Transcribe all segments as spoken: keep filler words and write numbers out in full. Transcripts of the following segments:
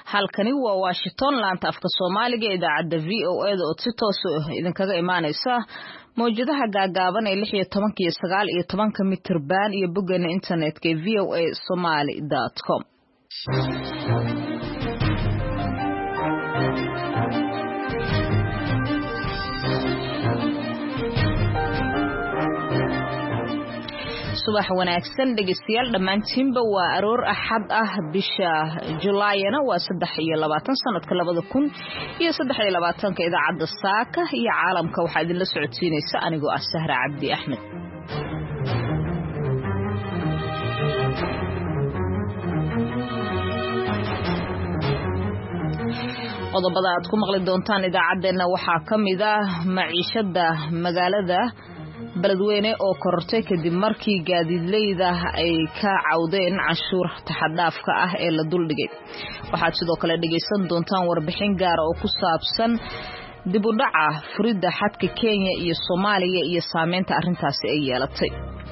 halkani waa Washington laanta afka Soomaaliga idaacada V O A da oo si toos ah idinkaga imaanaysa mowjadaha gaagaaban ee lix iyo toban iyo sagaal iyo toban mitir baan iyo boggeena internetka ee v o a somali dot com. subax wanaagsan dhageystayaal dhamaantiinba waa aroor axad ah bisha Julaayna waa saddex iyo labaatan sanadka labada kun iyo saddex iyo labaatan ka idaacada saaka iyo caalamka waxa idin la socodsiinaysa anigoo ah Sahra Cabdi Axmed. qodobada aad ku maqli doontaan idaacadeena waxaa kamid ah maciishada magaalada beledweyne oo korortay kadib markii gaadiidleyda ay ka cawdeen canshuur taxadhaafka ah ee la duldhigay. waxaad sidoo kale dhageysan doontaan warbixin gaar oo ku saabsan dib u dhaca furidda xadka Kenya iyo Soomaaliya iyo saameynta arrintaasi ay yeelatay.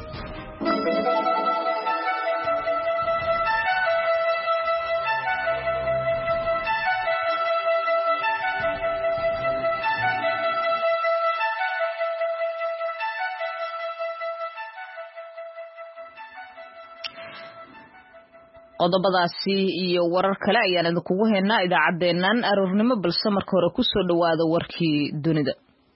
qodobadaasi iyo warar kale ayaan idinku haynaa idaacadeenan aroornimo balse marka hore ku soo dhawaada warkii dunida.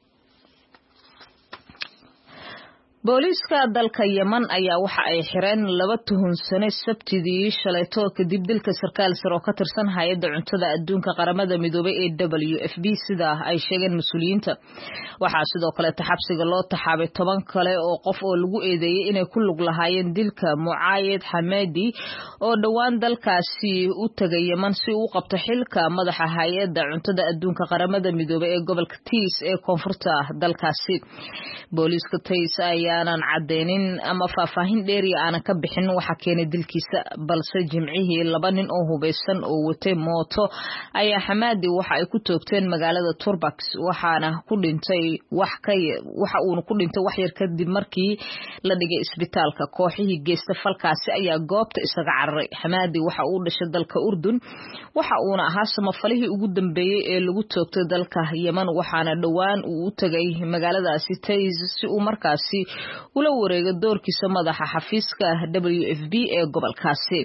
booliiska dalka Yemen ayaa waxa ay xireen laba tuhunsane Sabtidii shalayto kadib dilka sarkaal sare oo ka tirsan hay'adda cuntada adduunka qaramada midoobay ee W F P sida ay sheegeen mas'uuliyiinta. waxaa sidoo kale taxabsiga loo taxaabay toban kale oo qof oo lagu eedeeyay inay ku lug lahaayeen dilka Mucaayid Hamadi oo dhawaan dalkaasi u tagay Yemen si uu qabto xilka madaxa hay'adda cuntada adduunka qaramada midoobay ee gobolka Tiis ee koonfurta dalkaasi. booliiska Tiis ayaanan cadeynin ama faahfaahin dheeri aan ka bixin waxa keenay dilkiisa, balse jimcihii laba nin oo hubeysan oo watay mooto ayaa Hamadi waxa ay ku toogteen magaalada Turbax waxaana ku dhintay wax ka waxa uu ku dhintay wax yar kadib markii la dhigay isbitaalka. kooxihii geesta falkaasi ayaa goobta isaga cararay. Hamadi waxa uu dhashay dalka Urdun waxa uuna ahaa samafalihii ugu dambeeyay ee lagu toogtay dalka Yemen waxaana dhawaan uu u tagay magaaladaasi Taiz si uu markaasi ula wareego doorkiisa madaxa xafiiska W F P ee gobolkaasi.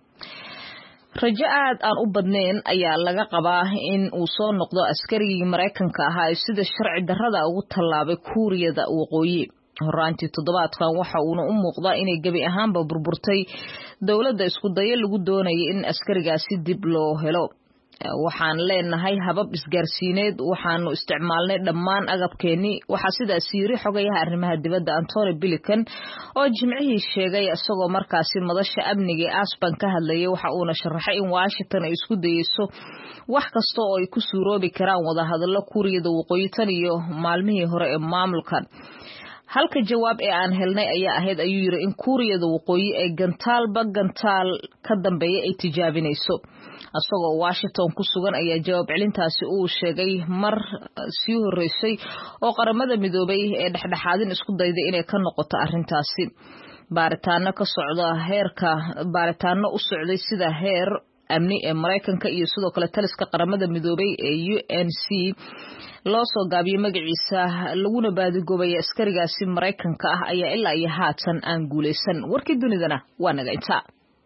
rajo aad aan u badnayn ayaa laga qabaa in uu soo noqdo askarigii Mareykanka ahaa ee sida sharci darrada ugu tallaabay Kuuriyada Waqooyi. horaantii toddobaadkan waxa uuna u muuqdaa inay gabi ahaanba burburtay dowladda isku dayo lagu doonayay in askarigaasi dib loo helo. waxaan leenahay habab isgaarsiineed waxaanu isticmaalnay dhammaan agabkeeni waxa sidaas yiri xogayaha arrimaha dibadda Antony Blinken oo jimcihii sheegay isagoo markaasi madasha amniga Aspen ka hadlayay. waxa uuna sharaxay in Washington ay isku dayeyso wax kasta oo ay ku suuroobi karaan wada hadallo Kuuriyada Waqooyi tan iyo maalmihii hore ee maamulkan. halka jawaab ee aan helnay ayaa ahayd ayuu yiri in Kuuriyada Waqooyi ay gantaalba gantaal ka dambeeyay ay tijaabinayso. asagoo Washington ku sugan ayaa jawaab celintaasi uu sheegay mar sii horeysay oo qaramada midoobay ee dhexdhexaadin isku dayday inay ka noqoto arrintaasi. baaritaano ka socda heerka baaritaano u socday sida heer amni ee Mareykanka iyo sidoo kale taliska qaramada midoobay ee U N C loo soo gaabiyay magaciisa laguna baadigobay askarigaasi Mareykanka ah ayaa ilaa iyo haatan aan guuleysan. warkii dunidana waa naga inta.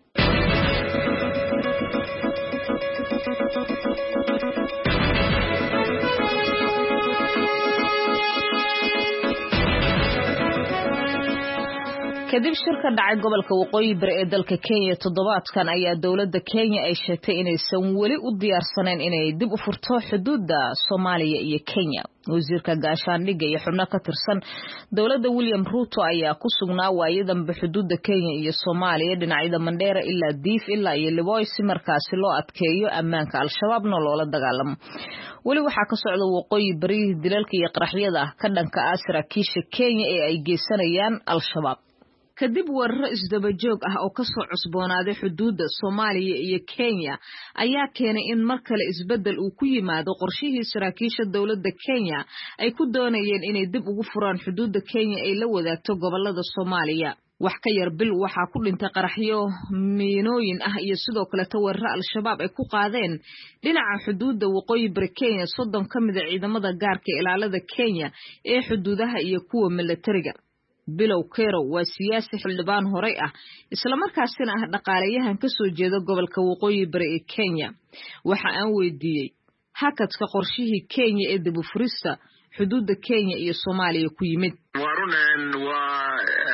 kadib shirka dhacay gobolka waqooyi bari ee dalka Kenya toddobaadkan ayaa dowladda Kenya ay sheegtay inaysan weli u diyaarsanayn inay dib u furto xuduudda Soomaaliya iyo Kenya. wasiirka gaashaandhigga iyo xubno ka tirsan dowladda William Ruto ayaa ku sugnaa waayadan xuduudda Kenya iyo Soomaaliya dhinacyada Mandera ilaa Diif ilaa iyo Liboy si markaasi loo adkeeyo ammaanka Al-Shabaabna loola dagaalamo. weli waxaa ka socda waqooyi bari dilalka iyo qaraxyada ka dhanka ah saraakiisha Kenya ee ay geysanayaan Al-Shabaab. kadib weeraro isdaba joog ah oo ka soo cusboonaaday xuduudda Soomaaliya iyo Kenya ayaa keenay in mar kale isbedel uu ku yimaado qorshihii saraakiisha dowladda Kenya ay ku doonayeen inay dib ugu furaan xuduudda Kenya ay la wadaagto gobolada Soomaaliya. wax ka yar bil waxaa ku dhintay qaraxyo miinooyin ah iyo sidoo kale weeraro al-shabaab ay ku qaadeen dhinaca xuduudda waqooyi bari Kenya soddon ka mid ah ciidamada gaarka ilaalada Kenya ee xuduudaha iyo kuwa militariga. Bilow Kerow waa siyaasi xildhibaan horey ah isla markaasina ah dhaqaalayahan ka soo jeeda gobolka waqooyi bari ee Kenya. Waxa aan weydiiyay hakadka qorshihii Kenya ee dib u furista xuduudda Kenya iyo Soomaaliya ku yimid. Warunan waa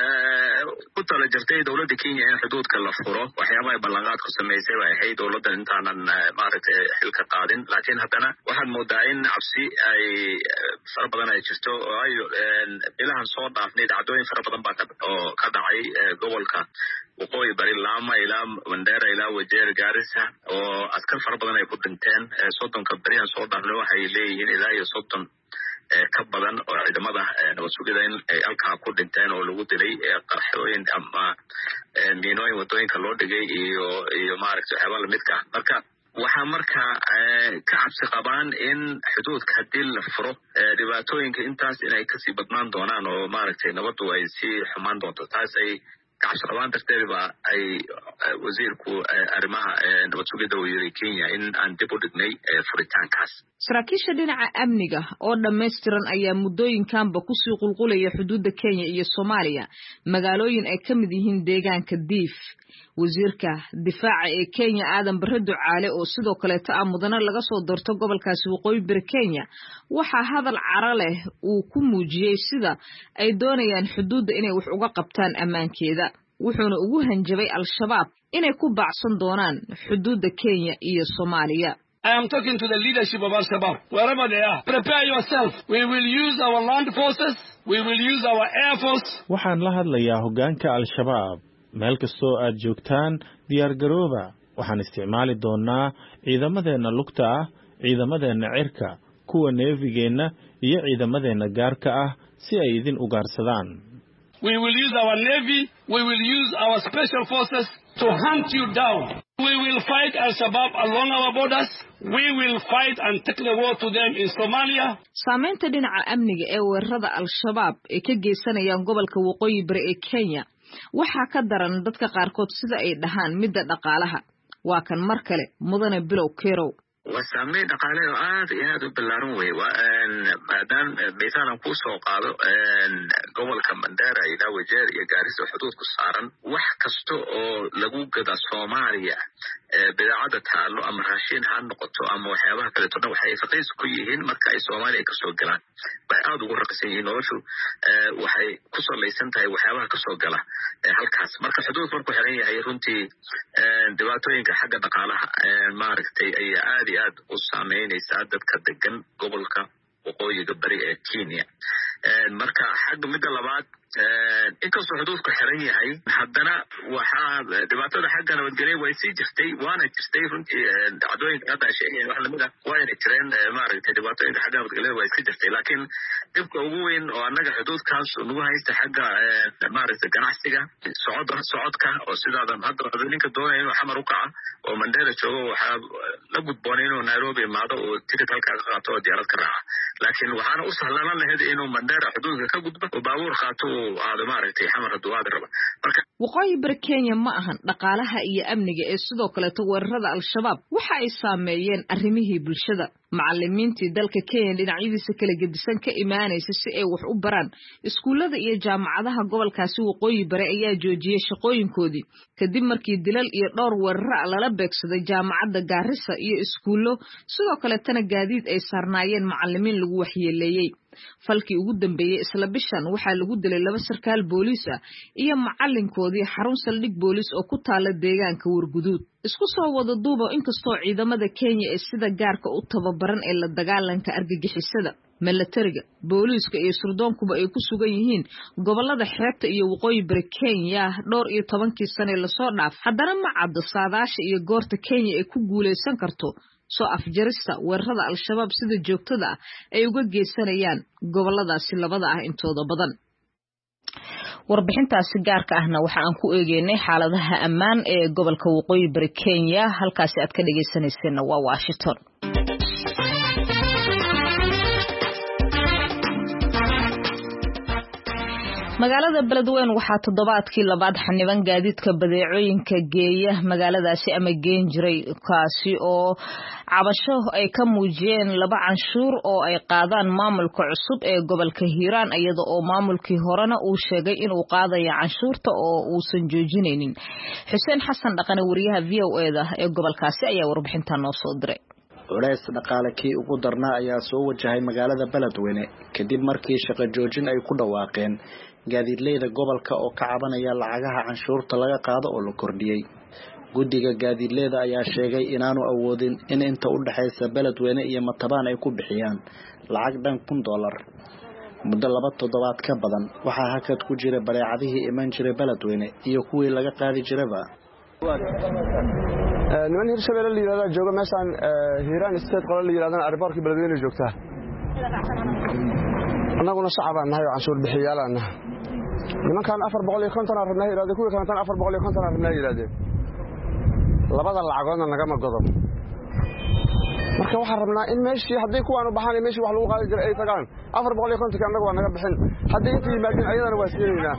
ku tala jirtay dawladda Kenya in xuduudka la furo waxyaabaha ballanqaad ku sameysay way ahayd dawladda intaanan maaragtay xilka qaadin laakiin haddana waxaad moodaa in cabsi ay fara badan ay jirto oo ay bilahan soo dhaafnay dhacdooyin fara badan baa oo ka dhacay gobolka waqooyi bari Lamu ilaa Mandera ilaa Wajir Garissa oo askar fara badan ay ku dhinteen soddonka bariyan soo dhaafnay waxay leeyihiin ilaa iyo soddon ka badan oo ciidamada nabad sugidda in ay halkaa ku dhinteen oo lagu dilay qarxooyin ama miinooyin wadooyinka loo dhigay iyo iyo maaragtay waxyaaba lamidka marka waxaa markaa ka cabsi qabaan in xuduudka haddii la furo dhibaatooyinka intaas inay kasii badnaan doonaan oo maaragtay nabaddu ay sii xumaan doonto taas ay kacabsi qabaan darteed baa ay wasiirku arrimaha nabad sugidda uu yiri Kenya in aan dib u dhignay furitaankaas. Saraakiisha dhinaca amniga oo dhammaystiran ayaa muddooyinkanba ku sii qulqulaya xuduudda Kenya iyo Soomaaliya magaalooyin ay ka mid yihiin deegaanka Diif. Wasiirka difaaca ee Kenya Aadan Barre Ducaale oo sidoo kale ta mudana laga soo doorto gobolkaasi waqooyi bari Kenya waxa hadal cara leh uu ku muujiyay sida ay doonayaan xuduudda inay wax uga qabtaan ammaankeeda wuxuuna ugu hanjabay al-shabaab inay ku baacsan doonaan xuduudda Kenya iyo Soomaaliya. I am talking to the leadership of Al-Shabaab, wherever they are. Prepare yourself. We will use our land forces. We will use our air force. Waxaan la hadlayaa hoggaanka Al-Shabaab. Meel kastoo aad joogtaan diyaar garooba. Waxaan isticmaali doonaa ciidamadeena lugta ah, ciidamadeena cirka, kuwa neefigeena iyo ciidamadeena gaarka ah si ay idin u gaarsadaan. We will use our navy. We will use our special forces to hunt you down. We will fight Al-Shabaab along our borders. We will fight and take the war to them in Somalia. Saamaynta dhinaca amniga ee weerarada Al-Shabaab ee ka geysanayaan gobolka waqooyi bari ee Kenya waxaa ka daran dadka qaarkood sida ay dhahaan midda dhaqaalaha. Waa kan mar kale mudane Bilow Kerow. وسامين قالوا آه يا ذو باللاروي وأن بعدين مثلا كوسو قالوا أن قبل كمندارة إلى وجير يجارس حدود قصارا وحكستو لجوج كذا سوماليا بعدد حاله أم راشين هان نقطة أم وحيوان كذا تنو حي فقيس كويهن مركز سوماليا كسو جلان بعد ورقسين وشو وحي كسر ليسن تاي وحيوان كسو جلا هالكاس مركز حدود مركز حرية هي رنتي دواتوين كحاجة نقالها ماركتي أي عادي aad u saameynaysa dadka degan gobolka waqooyiga bari ee Kenya marka xagga midda labaad inkastoo xuduudku xiran yahay haddana waxaa dhibaatada xagga nabadgelyo way sii jirtay waana jirtay runtii dhacdooyinka hadda sheegayeen wax lamid ah waana jireen maaragtay dhibaatooyinka xagga nabadgelyada way sii jirtay laakiin dhibka ugu weyn oo annaga xuduudkaas nagu haysta xagga maaragtay ganacsiga socodka socodka oo sidaadan hadda ninka doonaya inuu xamar u kaca oo Mandera joogo waxaa la gudboonay inuu Nairobi imaado oo ticket halkaa ka qaato oo diyaarad ka raaca laakiin waxaana u sahlanaan lahayd inuu Mandera xuduudka ka gudbo oo baabuur qaato aad maaragtay xamar duwaad raba marka waqooyi bari Kenya ma ahan dhaqaalaha iyo amniga ee sidoo kale weerarada al-shabaab waxa ay saameeyeen arrimihii bulshada macallimiintii dalka Kenya dhinacyadiisa kala gedisan ka imaanaysa si ay wax u baraan iskuulada iyo jaamacadaha gobolkaasi waqooyi bari ayaa joojiyay shaqooyinkoodii kadib markii dilal iyo dhowr weerar lala beegsaday jaamacadda Garissa iyo iskuulo sidoo kale tan gaadiid ay saarnaayeen macallimiin lagu waxyeeleeyay falkii ugu dambeeyay isla bishan waxa lagu dilay laba sarkaal booliis ah iyo macallinkoodii xarun saldhig booliis oo ku taala deegaanka Warguduud isku soo wada duubo inkastoo ciidamada Kenya ee sida gaarka u tababaran ee la dagaalanka argagixisada militariga booliiska iyo surdoonkuba ay ku sugan yihiin gobolada xeebta iyo waqooyi bari Kenya dhowr iyo tobankii sano la soo dhaaf haddana ma caddo saadaasha iyo goorta Kenya ay ku guuleysan karto soo afjarista weerarada al-shabaab sida joogtada ah ay uga geysanayaan goboladaasi labada ah intooda badan warbixintaasi gaarka ahna waxa aan ku eegeynay xaaladaha ammaan ee gobolka waqooyi bari Kenya halkaasi aad ka dhageysanayseen waa Washington magaalada Beledweyne waxaa toddobaadkii labaad xaniban gaadiidka badeecooyinka geeya magaaladaasi ama geen jiray kaasi oo cabasho ay ka muujiyeen laba canshuur oo ay qaadaan maamulka cusub ee gobolka Hiiraan iyada oo maamulkii horena uu sheegay inuu qaadayo canshuurta oo uusan joojinaynin. Xuseen Xasan Dhaqane wariyaha V O A da ee gobolkaasi ayaa warbixintan noo soo diray. culays dhaqaale kii ugu darnaa ayaa soo wajahay magaalada Beledweyne kadib markii shaqo joojin ay ku dhawaaqeen gaadiidleyda gobolka oo ka cabanaya lacagaha canshuurta laga qaado oo la kordhiyay. Guddiga gaadiidleyda ayaa sheegay inaanu awoodin in inta u dhaxaysa Beledweyne iyo Matabaan ay ku bixiyaan lacag dhan kun dollar. muddo laba toddobaad ka badan waxaa hakad ku jira badeecadihii iman jiray Beledweyne iyo kuwii laga qaadi jiraba. niman Hirshabelle la yiraahdo jooga meeshan Hiiraan state qolo la yiraahdo airportka Beledweyne joogta annaguna shacabaan nahay oo canshuur bixiyaalana nimankan afar boqol iyo konton arnaa yiraahdo kuwa kantan afar boqol iyo konton arnaa yiraahdeen labada lacagoodna naga ma godo marka waxaan rabnaa in meeshii haddii kuwaan u baxaan meeshii wax lagu qaadi jiray ay tagaan afar boqol iyo konton annagu waa naga bixin haddii intii yimaadeen ayadana waa siineynaa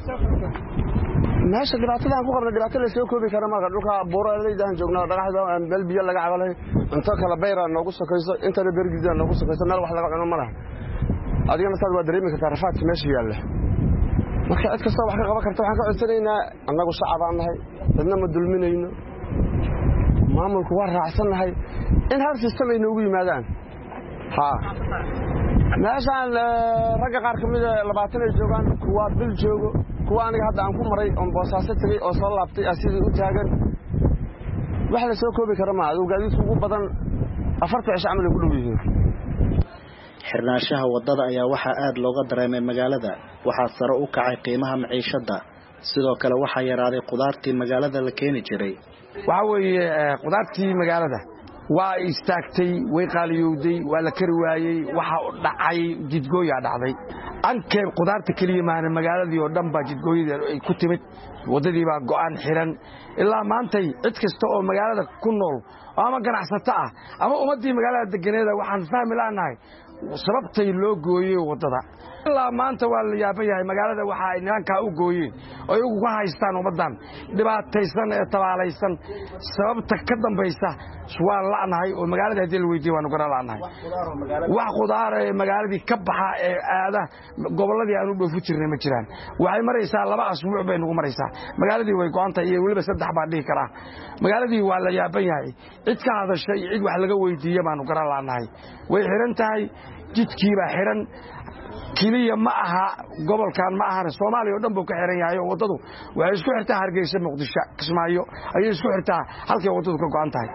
meesha dhibaatada ku qabna dhibaatada la soo koobi kara marka dhulka buuraleedahan joognaa dhagaxda meel biyo laga cabalay inta kala bayra noogu sokayso inta bergida noogu sokayso meel wax laga cuno ma laha adiga masaad waa dareemi kartaa rafaadka meesha yaalla marka cid kasta wax ka qaban karta waxaan ka codsanaynaa annagu shacabaan nahay dadna ma dulminayno maamulku waa raacsanahay in hal system ay noogu yimaadaan ha meeshaan ragga qaar kamid ah labaatan ay joogaan kuwa bil joogo kuwa aniga hadda aan ku maray on boosaaso tagay oo soo laabtay asidii u taagan wax la soo koobi kara ma adu gaadiidku ugu badan afartan cisho camal ku dhow yihiin. xirnaanshaha wadada ayaa waxaa aad looga dareemay magaalada waxaa sare u kacay qiimaha maciishada sidoo kale waxaa yaraaday qudaartii magaalada la keeni jiray. waxa weeye qudaartii magaalada waa istaagtay way qaaliyowday waa la kari waayay waxa dhacay jidgooya dhacday anke qudaarta kaliya maana magaaladii oo dhan ba jidgooyada ay ku timid wadadii baa go'aan xiran ilaa maantay cid kasta oo magaalada ku nool ama ganacsato ah ama ummadii magaalada deganeeda waxaan fahmi laanahay sababtay loo gooyay wadada ilaa maanta waa la yaaban yahay magaalada waxa ay nimanka u gooyeen oo iyagu ku haystaan ummadan dhibaataysan ee tabaalaysan sababta ka dambaysa waa la'nahay oo magaalada hadii la weydiiyo waan garan la'nahay wax qudaar ee magaaladii ka baxa ee aada goboladii aanu dhoofu jirnay ma jiraan waxay maraysaa laba asbuuc bay nagu maraysaa magaaladii way go'antay iyo waliba saddex baa dhigi kara magaaladii waa la yaaban yahay cid ka hadashay cid wax laga weydiiyo baan garan la'nahay way xiran tahay jidkii baa xiran kaliya ma aha gobolkan ma aha Soomaaliya oo dhan buu ka xiran yahay wadadu waxay isku xirtaa Hargeysa Muqdisho Kismaayo ayay isku xirtaa halkii wadadu ka go'an tahay.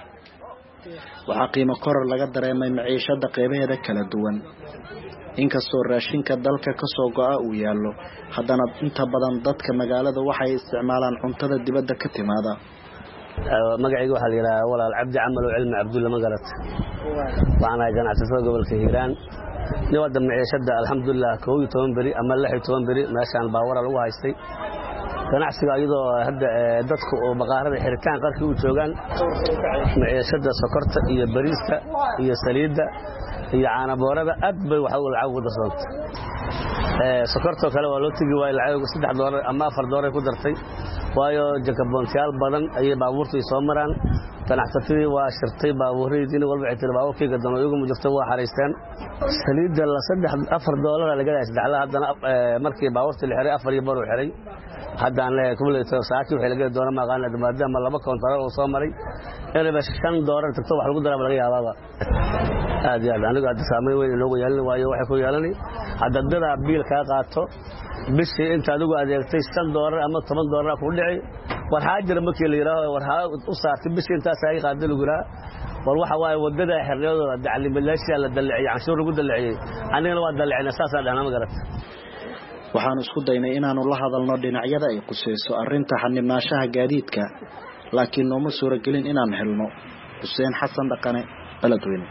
waxaa qiimo koror laga dareemay maciishada qaybaheeda kala duwan inkastoo raashinka dalka ka soo go'a uu yaalo haddana inta badan dadka magaalada waxay isticmaalaan cuntada dibadda ka timaada. magacaygu waxa la yiraahdaa walaal Cabdi Camal oo cilmi Cabdulla magarat waxaan ahay ganacsatada gobolka Hiiraan niwada maciishada alxamdulillah kow iyo toban bari ama lix iyo toban bari meeshaan baawar lagu haystay ganacsiga iyadoo hadda dadku oo baqaarada xiritaan qarkii u joogan maciishada sokorta iyo bariiska iyo saliidda iyo caana boorada aad bay waxa uu lacag uga darsoonta ee sokorta kale waa loo tigi waay lacag saddex doolar ama afar doolar ku dartay waayo jakaboontiyaal badan ayay baabuurtu soo maraan ganacsatada waa shirtay baabuureedina walba ay tir baabuurkayga dano iyagu ma jirto waa xareysteen saliidda la saddex afar doolar laga yahay saddex haddana markii baabuurta la xiray afar iyo bar u xiray haddaan leeyahay kumleeyo saaki waxa laga doona maqaan maadaama laba koontar oo soo maray inay shan doolar tagto wax lagu daraa laga yaabaa aad iyo aad aniga hadda saameyn weyn loogu yeelan waayo waxa ku yeelanay hadda dada biil ka qaato bishii inta adigu adeegtay shan doolar ama toban doolar ku dhicay war haajir markii la yiraahdo war ha u saartay bishii inta ay qaado lagu raa war waxa waay wadada xirniyada daclimayaasha la dalciyay canshuur lagu dalciyay anigana waa dalcina saasa dhana ma garat waxaan isku daynay inaanu la hadalno dhinacyada ay qusayso arrinta xanibnaanshaha gaadiidka laakiin nooma suuragelin inaan helno. Xuseen Xasan Dhaqane Beledweyne.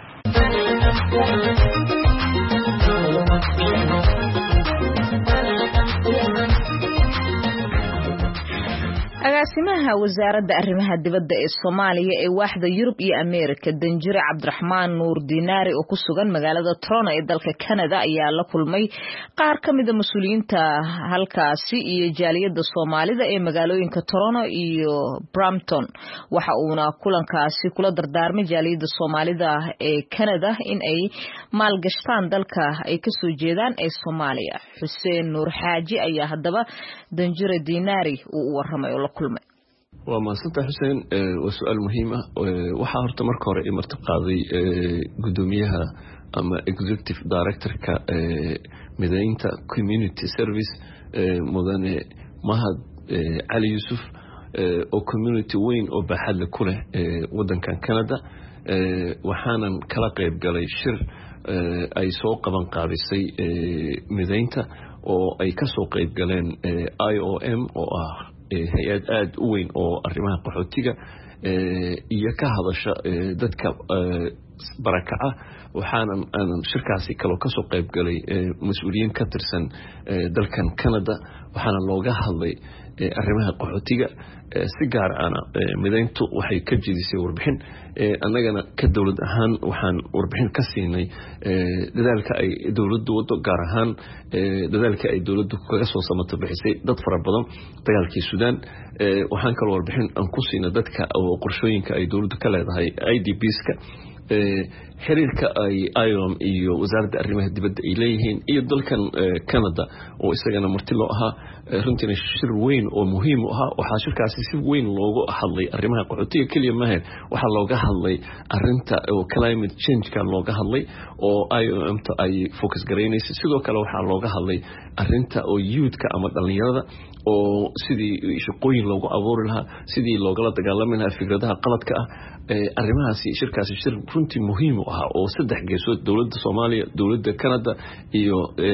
agaasimaha wasaaradda arrimaha dibadda ee Soomaaliya ee waaxda Yurub iyo Ameerika Danjire Cabdiraxmaan Nuur Dinaari oo ku sugan magaalada Toronto ee dalka Canada ayaa la kulmay qaar ka mid ah mas'uuliyiinta halkaasi iyo jaaliyadda Soomaalida ee magaalooyinka Toronto iyo Brampton waxa uuna kulankaasi kula dardaarmay jaaliyadda Soomaalida ee Canada in ay maalgashtaan dalka ay ka soo jeedaan ee Soomaaliya. Xuseen Nuur Xaaji ayaa hadaba Danjire Dinaari uu warramay oo la kulmay. waa maasanta Xuseen waa su'aal muhiim ah waxa horta marka hore ay martaqaaday gudoomiyaha ama executive director-ka mideynta community service mudane Mahad Ali Yusuf oo community weyn oo baaxad ku leh wadankan Canada waxaanan kala qayb galay shir ay soo qaban qaabisay mideynta oo ay ka soo qayb galeen I O M oo ah hay'ad aad u weyn oo arrimaha qaxootiga iyo ka hadasha dadka barakaca waxaanan aanan shirkaasi kale ka soo qayb galay mas'uuliyiin ka tirsan dalkan Canada waxaana looga hadlay arrimaha qaxootiga si gaar ah mideyntu waxay ka jidisay warbixin annagana ka dawlad ahaan waxaan warbixin ka siinay dadaalka ay dawladdu wado gaar ahaan dadaalka ay dawladdu kaga soo samato bixisay dad fara badan dagaalkii Suudaan waxaan kale warbixin aan ku siinay dadka oo qorshooyinka ay dawladdu ka leedahay I D P-ska xiriirka ay I O M iyo wasaaradda arrimaha dibadda ay leeyihiin iyo dalkan Canada oo isagana marti loo ahaa runtii shir weyn oo muhiim ah waxa shirkaasi si weyn loogu hadlay arrimaha qaxootiga kaliya ma ahayn waxa looga hadlay arinta oo climate change ka looga hadlay oo I O M ta ay focus gareynayso sidoo kale waxa looga hadlay arinta oo youth-ka ama dhalinyarada oo sidii shaqooyin loogu abuuri lahaa sidii looga dagaalami lahaa fikradaha qaladka ah arrimahaasi shirkaasi shir runtii muhiim ah oo saddex geesood dawladda Soomaaliya dawladda Canada iyo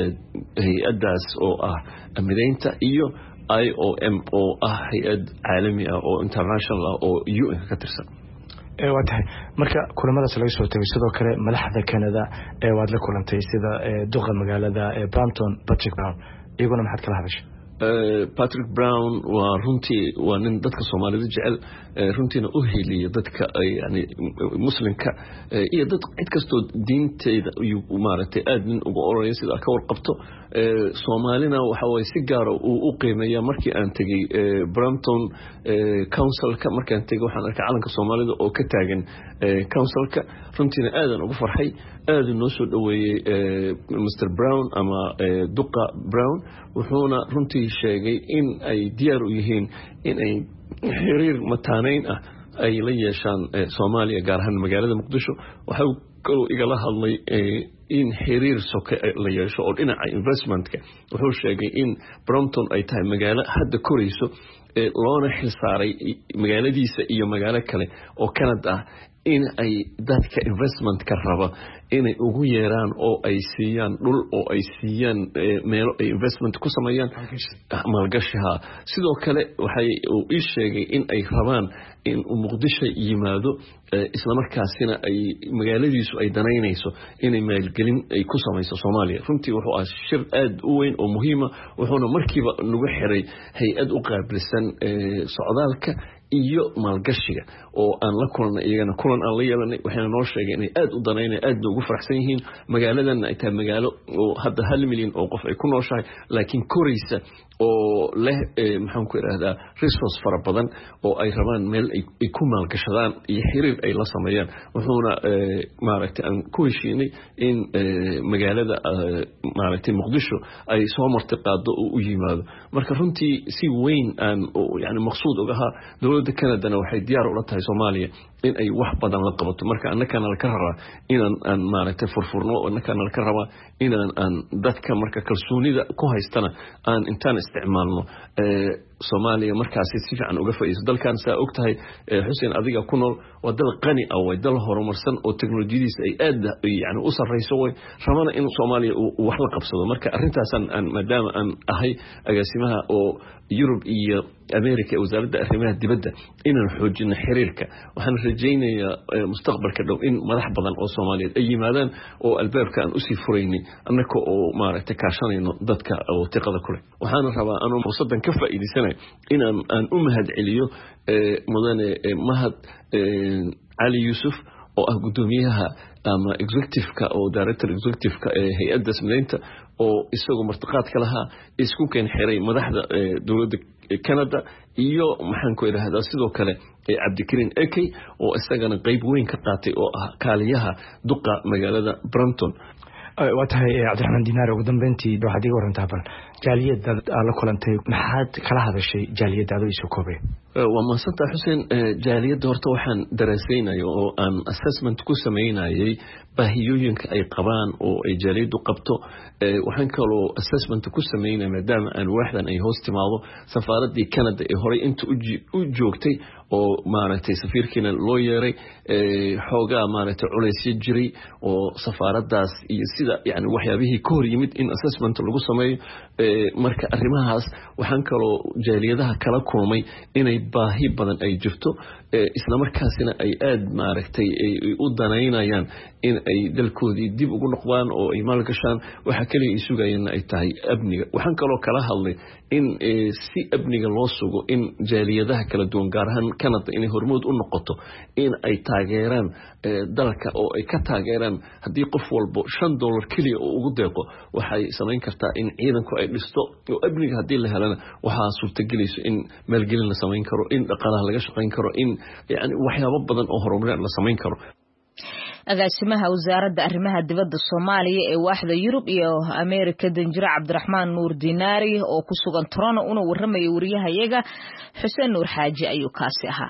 hay'adaas oo ah mideynta iyo I O M oo ah hay'ad caalami ah oo international ah oo U N ka tirsan ee waa tahay marka kulamadaas laga soo tagay sidoo kale madaxda Canada ee waad la kulantay sida duqa magaalada ee Brampton Patrick Brown iyaguna maxaad kala hadashay Patrick Brown waa runtii waa nin dadka Soomaalida jecel runtiina u heliya dadka yani muslimka iyo dad cid kasto diinteeda iyo maaragtay aad nin ugu oranay sida ka warqabto Soomaalina waxa way si gaar ah u qiimeeyaa markii aan tagay Brampton council-ka markaan tagay waxaan arkay calanka Soomaalida oo ka taagan council-ka runtiina aadan ugu farxay aad noo soo dhaweeyay Mister Brown ama duqa Brown wuxuuna runtii sheegay in ay diyaar u yihiin in ay xiriir mataaneyn ah ay la yeeshaan Soomaaliya gaar ahaan magaalada Muqdisho waxa uu igala hadlay in xiriir soke la yeesho oo dhinaca investment-ka wuxuu sheegay in Brampton ay tahay magaalo hadda korayso loona xilsaaray magaaladiisa iyo magaalo kale oo Canada ah in ay dadka investment ka raba inay ugu yeeraan oo ay siiyaan dhul oo ay siiyaan meelo ay investment ku sameeyaan maalgashiga sidoo kale waxay uu ii sheegay in ay rabaan in Muqdisho yimaado isla markaasina ay magaaladiisu ay danaynayso inay maalgelin ay ku samayso Soomaaliya runtii wuxuu ah shir aad u weyn oo muhiim ah wuxuuna markiiba nagu xiray hay'ad u qaabilsan socdaalka iyo maalgashiga oo aan la kulnay iyagana kulan aan la yeelanay waxaan noo sheegay inay aad u danaynay aad ugu faraxsan yihiin magaaladan ay tahay magaalo oo hadda hal milyan oo qof ay ku nooshahay laakiin koraysa oo leh maxaan ku iraahdaa resource fara badan oo ay rabaan meel ay ku maalgashadaan iyo xiriir ay la sameeyaan wuxuuna maaragtay aan ku heshiinay in magaalada maaragtay Muqdisho ay soo martiqaado u yimaado marka runtii si weyn aan yani maqsuud uga ahaa dawladda Canada waxay diyaar u la tahay Soomaaliya in ay wax badan la qabato marka annagana la ka rabaa inaan aan maaragtay furfurno annagana la ka rabaa inaan aan dadka marka kalsoonida ku haystana aan intaan isticmaalno Soomaaliya markaas si fiican uga faa'iido dalkan saa og tahay Xuseen adiga ku nool waa dal qani ah way dal horumarsan oo teknolojiyadiisa ay aad yani u sarreyso way rabana in Soomaaliya uu wax la qabsado marka arintaasan aan maadaama aan ahay agaasimaha oo Yurub iyo Ameerika wasaaradda arrimaha dibadda inaan xoojino xiriirka waxaan rajaynayaa mustaqbalka dhow in madax badan oo Soomaaliyeed ay yimaadaan oo albaabka aan u sii furaynay annaka oo maaragtay kaashanayno dadka oo tiqada kule waxaan rabaa anoo fursadan ka faa'iideysan faa'iidaysanayo inaan aan u mahad celiyo mudane mahad cali yuusuf oo ah gudoomiyaha ama executive-ka oo director executive-ka ee hay'adda samaynta oo isagoo martiqaad ka lahaa isku keen xiray madaxda dowladda Canada iyo maxaan ku yiraahdaa sidoo kale Cabdikariin Ekey oo isagana qayb weyn ka qaatay oo ah kaaliyaha duqa magaalada Brampton. waa tahay Cabdiraxmaan Dinaar ugu dambeyntii waxaad iga warantaa bal jaaliyadda la kulantay maxaad kala hadashay jaaliyadda adoo isu koobay waa maasanta Xuseen jaaliyadda horta waxaan daraasaynayo oo aan assessment ku sameynayay baahiyooyinka ay qabaan oo ay jaaliyaddu qabto waxaan kaloo assessment ku sameynay maadaama aan waaxdan ay hoos timaado safaaradii Canada ee hore inta u joogtay oo maaragtay safiirkiina loo yeeray xoogaa maaragtay culaysyo jiray oo safaaradaas iyo sida yani waxyaabihii ka hor yimid in assessment lagu sameeyo marka arrimahaas waxaan kaloo jaaliyadaha kala kulmay inay baahi badan ay jirto isla markaasina ay aad maaragtay u danaynayaan in ay dalkoodii dib ugu noqdaan oo ay maal gashaan waxa kaliya ay sugayeen ay tahay amniga waxaan kaloo kala hadlay in si amniga loo sugo in jaaliyadaha kala duwan gaar ahaan Canada inay hormood u noqoto in ay taageeraan dalka oo ay ka taageeraan haddii qof walba shan dollar kaliya oo ugu deeqo waxay samayn kartaa in ciidanku ay dhisto oo amniga haddii la helana waxaa suurtagelayso in maalgelin la samayn karo in dhaqaalaha laga shaqayn karo in yani waxyaabo badan oo horumar la samayn karo agaasimaha wasaaradda arrimaha dibadda Soomaaliya ee waaxda Yurub iyo Ameerika Danjira Cabdiraxmaan Nuur Dinaari oo ku sugan Toronto una warramay wariyahayaga Xuseen Nuur Xaaji ayuu kaasi ahaa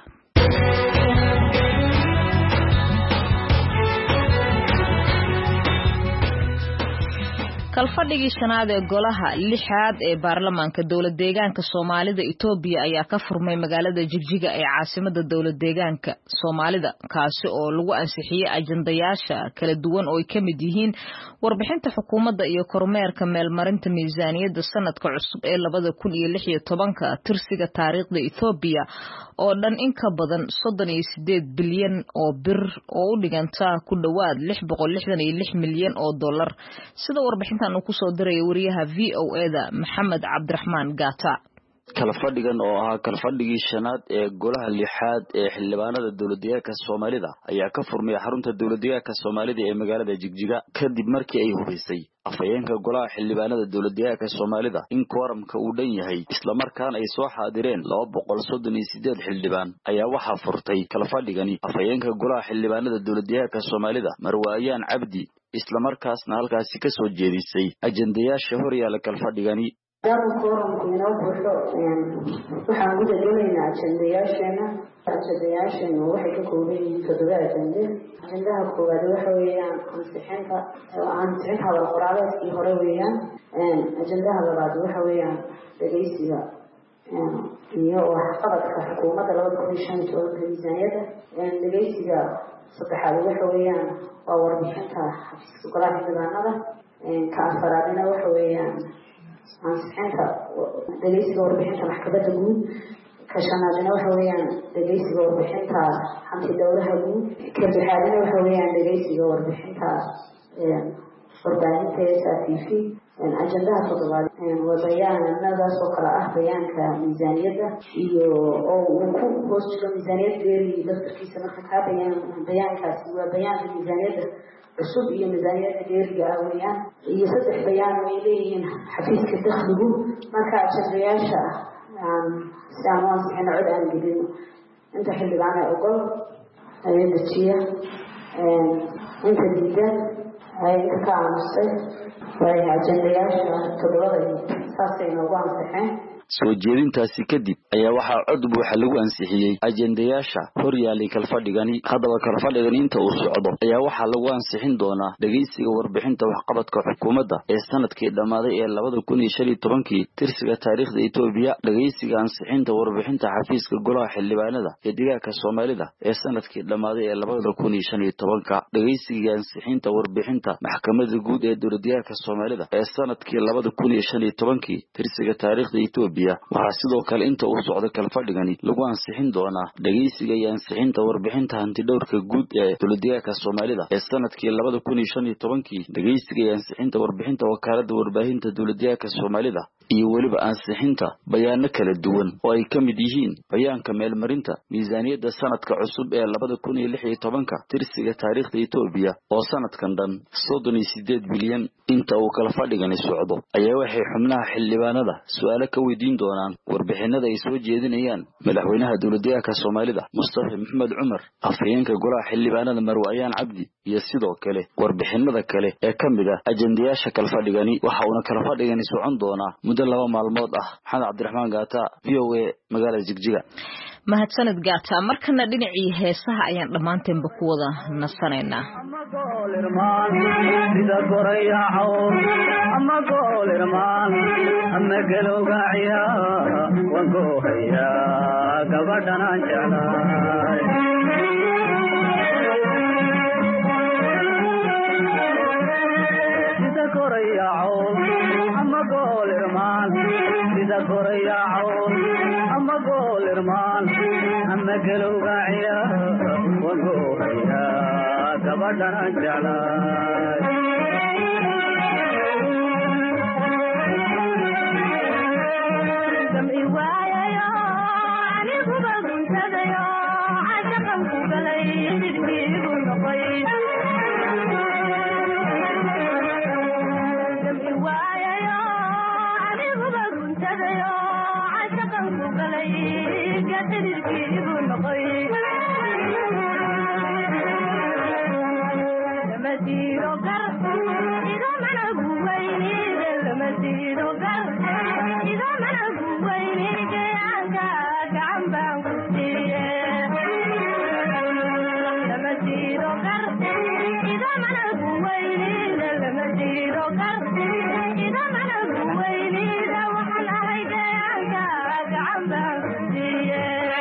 kalfadhigii shanaad ee golaha lixaad ee baarlamaanka dowlad deegaanka Soomaalida Itoobiya ayaa ka furmay magaalada Jigjiga ee caasimada dowlad deegaanka Soomaalida kaasi oo lagu ansixiyay ajandayaasha kala duwan oo ay ka mid yihiin warbixinta xukuumadda iyo kormeerka meelmarinta miisaaniyadda sanadka cusub ee labada kun iyo lix iyo tobanka tirsiga taariikhda Itoobiya oo dhan in ka badan soddon iyo sideed bilyan oo bir oo u dhiganta ku dhawaad lix boqol lixdan iyo lix milyan oo dollar sida warbixinta uu ku soo diray wariyaha V O A da Maxamed Cabdiraxmaan Gaata kalfadhigan oo ahaa kalfadhigii shanaad ee golaha lixaad ee xildhibaanada dowladdeegaanka Soomaalida ayaa ka furmay xarunta dowladdeegaanka Soomaalida ee magaalada Jigjiga kadib markii ay hubisay afayeenka golaha xildhibaanada dowladdeegaanka Soomaalida in quorumka uu dhan yahay isla markaana ay soo xaadireen laba boqol soddon iyo sideed xildhibaan ayaa waxaa furtay kalfadhigani afayeenka golaha xildhibaanada dowladdeegaanka Soomaalida Marwaayaan Cabdi isla markaasna halkaasi ka soo jeedisay ajandayaasha hor yaala kalfadhigani quorumku inoo buuxo waxaan guda gelaynaa ajandayaasheena ajandayaasheenu waxay ka kooban yihiin toddoba ajande ajandaha koowaad waxa weeyaan ansixinta ansixinta hadal qoraaleedkii hore weeyaan ajandaha labaad waxa weeyaan dhegeysiga iyo waxqabadka xukuumadda labada kun iyo shan iyo tobanka miisaaniyadda dhegeysiga saddexaad waxa weeyaan waa warbixinta xafiiska golaha xildhibaanada ka afaraadina waxa weeyaan ansixinta dhegeysiga warbixinta maxkamadda guud ka shanaadina waxa weeyaan dhegeysiga warbixinta hanti dowlaha guud ka lixaadina waxa weeyaan dhegeysiga warbixinta warbaahinta S R T V ajandaha toddobaad waa bayaanadaas oo kale ah bayaanka miisaaniyadda iyo oo uu ku hoos jiro miisaaniyad geeri daftarkiisa marka kaa bayaan bayaankaasi waa bayaanka miisaaniyadda cusub iyo miisaaniyadda geeriga ah weeyaan iyo saddex bayaan way leeyihiin xafiiska dakhligu marka ajandayaasha si aan u ansixino cod aan gelin inta xildhibaan ee ogol ayaa dejiya inta diidan inta ka aamusay way ajandayaasha toddobada saasay noogu ansixeen soo jeedintaasi kadib ayaa waxaa cod buuxa lagu ansixiyey ajandayaasha hor yaalay kalfadhigani haddaba kalfadhigani inta uu socdo ayaa waxaa lagu ansixin doonaa dhegeysiga warbixinta waxqabadka xukuumadda ee sanadkii dhammaaday ee labada kun iyo shan iyo tobankii tirsiga taariikhda Itoobiya dhegeysiga ansixinta warbixinta xafiiska golaha xildhibaanada ee deegaanka Soomaalida ee sanadkii dhammaaday ee labada kun iyo shan iyo tobanka dhegeysiga ansixinta warbixinta maxkamadda guud ee dowladdeegaanka Soomaalida ee sanadkii labada kun iyo shan iyo tobankii tirsiga taariikhda Itoobiya waxaa sidoo kale inta uu socdo kalfadhigani lagu ansixin doonaa dhegeysiga iyo ansixinta warbixinta hantidhowrka guud ee dowladdeegaanka Soomaalida ee sanadkii labada kun iyo shan iyo tobankii dhegeysiga iyo ansixinta warbixinta wakaaladda warbaahinta dowladdeegaanka Soomaalida iyo weliba ansixinta bayaano kala duwan oo ay ka mid yihiin bayaanka meelmarinta miisaaniyadda sanadka cusub ee labada kun iyo lix iyo tobanka tirsiga taariikhda Itoobiya oo sanadkan dhan soddon iyo siddeed bilyan. inta uu kala fadhigani socdo ayaa waxay xubnaha xildhibaanada su'aalo ka weydiin doonaan warbixinada ay soo jeedinayaan madaxweynaha dowladda Soomaalida Mustafa Maxamed Cumar, afhayeenka golaha xildhibaanada Marwayaan Cabdi, iyo sidoo kale warbixinada kale ee ka mid ah ajendayaasha kala fadhigani. waxa uu kala fadhigani socon doonaa muddo laba maalmood ah. Xamed Cabdiraxmaan Gaata, V O A, magaalada Jigjiga. mahadsanid Gaata. markana dhinacii heesaha ayaan dhammaanteedba ku wada nasanaynaa. sida gorayaco ama goolirmaan ama galowgaaciya waan goohaya gabadhanaan jeclaay sida gorayaco ama goolirmaan sida gorayaco ama goolirmaan ama galowgaaciya waan goohaya gabadhanaan jeclaay damci waayayo aniguba guntadayo cashaqan ku galay xidhkiigu noqoy damci waayayo aniguba guntadayo cashaqan ku galay xidhkiigu noqoy Tiro gar, ido mana guwayni, lama tiro gar, ido mana guwayni, kayanga kambang kustiye. Lama tiro gar, ido mana guwayni, lama tiro gar, ido mana guwayni, dawahan ahay kayanga kambang kustiye.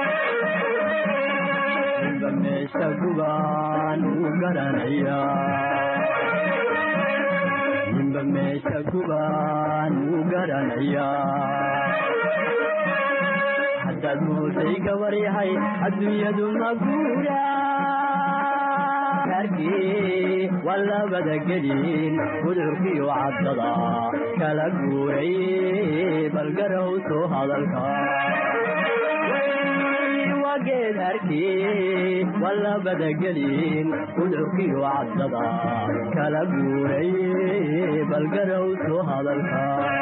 Bamesha guban ugaranaya. meesha gubaan u garanaya haddaad mooday gabar yahay adduunyadu ma guura harkii waa labada gelin gudurkiyo caddada kala guuray balgarow soo hadalka geed harkii waa labada gelin gudurkiyo caddada kala guuray balgarow soo hadalka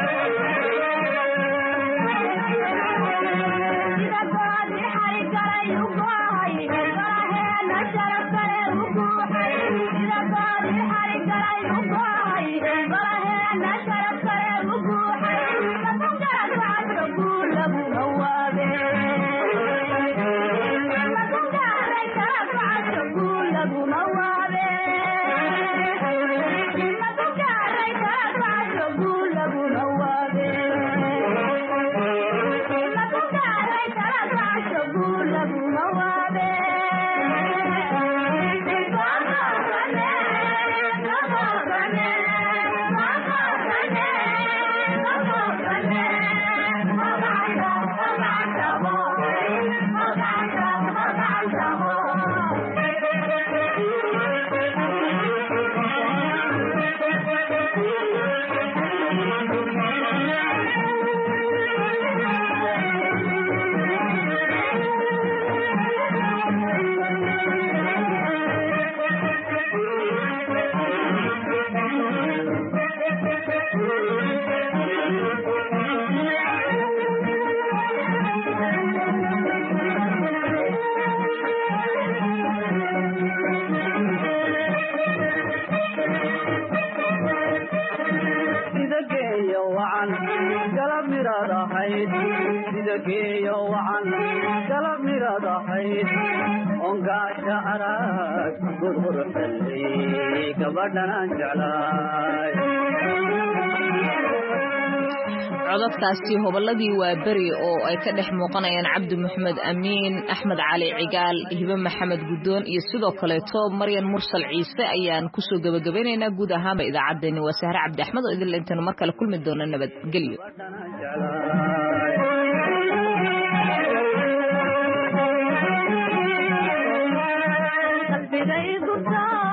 codadkaasi hobolladii waa beri oo ay ka dhex muuqanayaan Cabdi Maxamed Amiin, Axmed Cali Cigaal, Hiba Maxamed Gudoon iyo sidoo kale to Maryan Mursal Ciise ayaan ku soo gabagabaynaynaa guud ahaanba idaacadeena. waa Sahra Cabdi Axmed oo idin intaan mar kale kulmi doona nabadgelyo. qalbigaygu